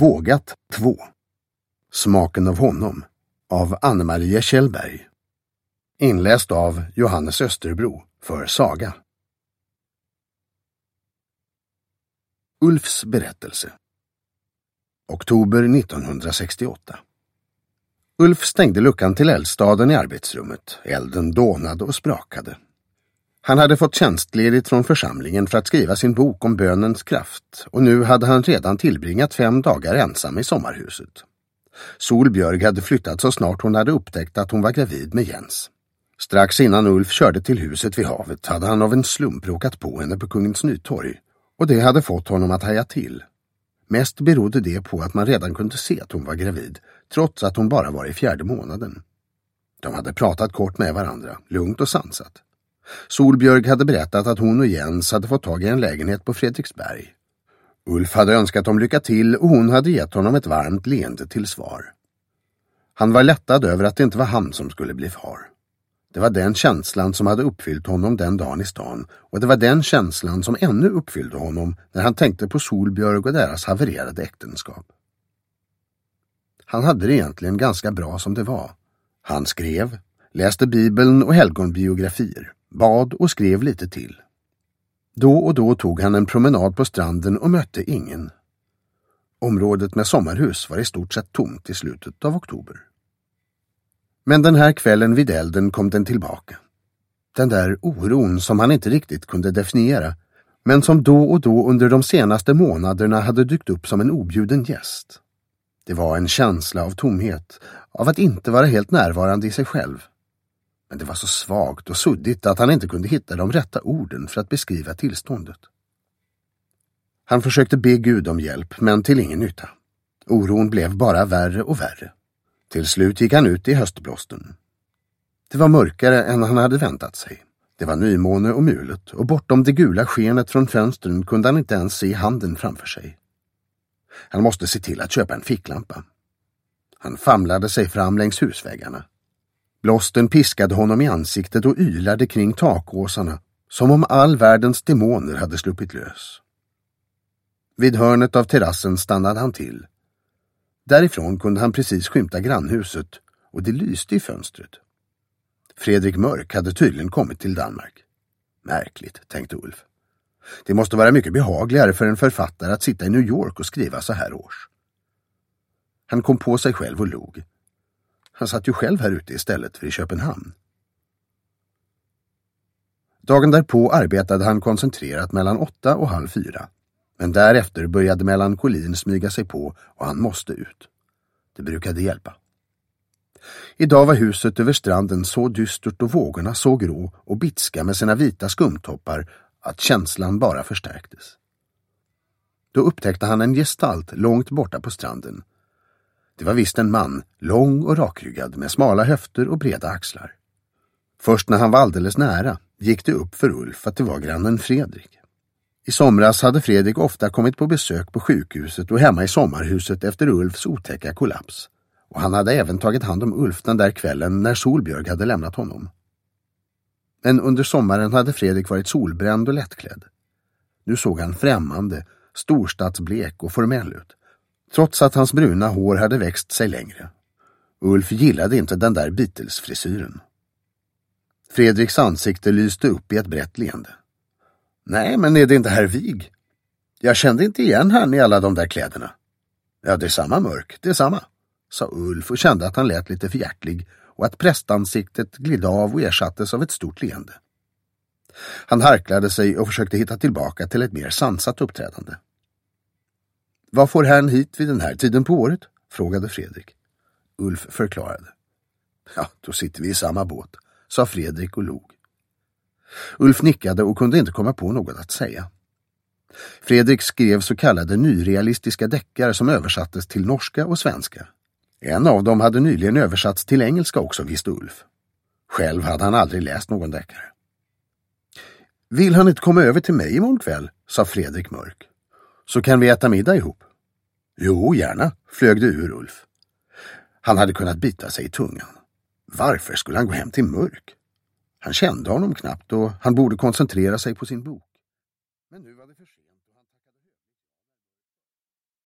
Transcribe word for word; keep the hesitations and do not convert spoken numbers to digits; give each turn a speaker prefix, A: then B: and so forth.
A: vågat två. Smaken av honom av Anne-Marie Kjellberg. Inläst av Johannes Österbro för Saga. Ulfs berättelse. Oktober nittonhundrasextioåtta. Ulf stängde luckan till eldstaden i arbetsrummet. Elden dånade och sprakade. Han hade fått tjänstledigt från församlingen för att skriva sin bok om bönens kraft, och nu hade han redan tillbringat fem dagar ensam i sommarhuset. Solbjörg hade flyttat så snart hon hade upptäckt att hon var gravid med Jens. Strax innan Ulf körde till huset vid havet hade han av en slump råkat på henne på Kungens Nytorg, och det hade fått honom att haja till. Mest berodde det på att man redan kunde se att hon var gravid, trots att hon bara var i fjärde månaden. De hade pratat kort med varandra, lugnt och sansat. Solbjörg hade berättat att hon och Jens hade fått tag i en lägenhet på Fredriksberg. Ulf hade önskat dem lycka till och hon hade gett honom ett varmt leende till svar. Han var lättad över att det inte var han som skulle bli far. Det var den känslan som hade uppfyllt honom den dagen i stan, och det var den känslan som ännu uppfyllde honom när han tänkte på Solbjörg och deras havererade äktenskap. Han hade det egentligen ganska bra som det var. Han skrev, läste Bibeln och helgonbiografier, bad och skrev lite till. Då och då tog han en promenad på stranden och mötte ingen. Området med sommarhus var i stort sett tomt i slutet av oktober. Men den här kvällen vid elden kom den tillbaka. Den där oron som han inte riktigt kunde definiera, men som då och då under de senaste månaderna hade dykt upp som en objuden gäst. Det var en känsla av tomhet, av att inte vara helt närvarande i sig själv. Men det var så svagt och suddigt att han inte kunde hitta de rätta orden för att beskriva tillståndet. Han försökte be Gud om hjälp, men till ingen nytta. Oron blev bara värre och värre. Till slut gick han ut i höstblåsten. Det var mörkare än han hade väntat sig. Det var nymåne och mulet, och bortom det gula skenet från fönstren kunde han inte ens se handen framför sig. Han måste se till att köpa en ficklampa. Han famlade sig fram längs husväggarna. Blåsten piskade honom i ansiktet och ylade kring takåsarna, som om all världens demoner hade sluppit lös. Vid hörnet av terrassen stannade han till. Därifrån kunde han precis skymta grannhuset, och det lyste i fönstret. Fredrik Mörk hade tydligen kommit till Danmark. Märkligt, tänkte Ulf. Det måste vara mycket behagligare för en författare att sitta i New York och skriva så här års. Han kom på sig själv och log. Han satt ju själv här ute istället för i Köpenhamn. Dagen därpå arbetade han koncentrerat mellan åtta och halv fyra. Men därefter började melankolin smyga sig på och han måste ut. Det brukade hjälpa. Idag var huset över stranden så dystert och vågorna så grå och bitska med sina vita skumtoppar att känslan bara förstärktes. Då upptäckte han en gestalt långt borta på stranden. Det var visst en man, lång och rakryggad med smala höfter och breda axlar. Först när han var alldeles nära gick det upp för Ulf att det var grannen Fredrik. I somras hade Fredrik ofta kommit på besök på sjukhuset och hemma i sommarhuset efter Ulfs otäcka kollaps. Och han hade även tagit hand om Ulf den där kvällen när Solbjörg hade lämnat honom. Men under sommaren hade Fredrik varit solbränd och lättklädd. Nu såg han främmande, storstadsblek och formell ut, trots att hans bruna hår hade växt sig längre. Ulf gillade inte den där Beatles-frisyren. Fredriks ansikte lyste upp i ett brett leende. Nej, men är det inte herr Wig? Jag kände inte igen han i alla de där kläderna. Ja, det är samma Mörk, det är samma, sa Ulf och kände att han lät lite förhjärtlig och att prästansiktet glidde av och ersattes av ett stort leende. Han harklade sig och försökte hitta tillbaka till ett mer sansat uppträdande. Vad får han hit vid den här tiden på året? Frågade Fredrik. Ulf förklarade. Ja, då sitter vi i samma båt, sa Fredrik och log. Ulf nickade och kunde inte komma på något att säga. Fredrik skrev så kallade nyrealistiska deckare som översattes till norska och svenska. En av dem hade nyligen översatts till engelska också, visste Ulf. Själv hade han aldrig läst någon deckare. Vill han inte komma över till mig imorgon kväll, sa Fredrik Mörk. Så kan vi äta middag ihop. Jo, gärna, flög det ur Ulf. Han hade kunnat bita sig i tungan. Varför skulle han gå hem till Mörk? Han kände honom knappt och han borde koncentrera sig på sin bok.